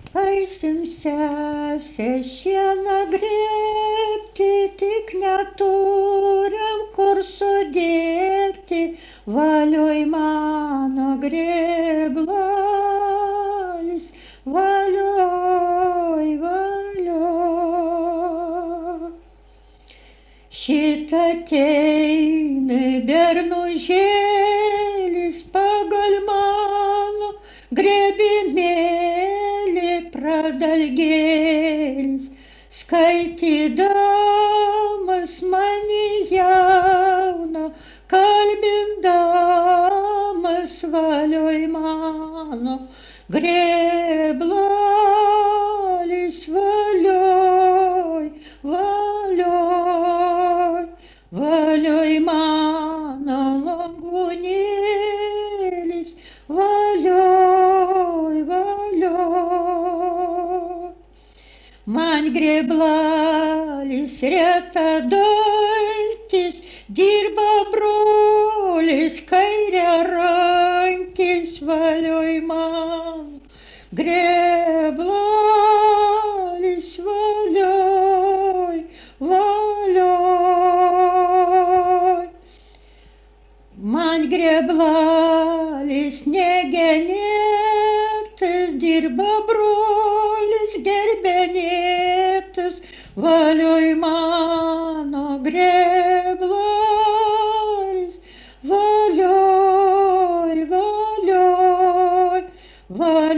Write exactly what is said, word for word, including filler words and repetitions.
Eisim sese šieną grėbti, tik neturim kur sudėti, valioj mano grėblalis, valioj, valioj. Šitą ateina bernužėlis pagal mano grėbimėlį pradalgėlis, skaitydamas mani jauną, kalbindamas valioj mano grėblalis, valioj, valioj, valioj mano langūnėlis, valioj, valioj. Man grėblalis retadantis, dirba brolis kairiarankis, valioj man grėblalis, valioj, valioj. Man grėblalis negenėtas, dirba brolis gerbenėtas, valioj mano grėblalis, valioj, valioj, valioj.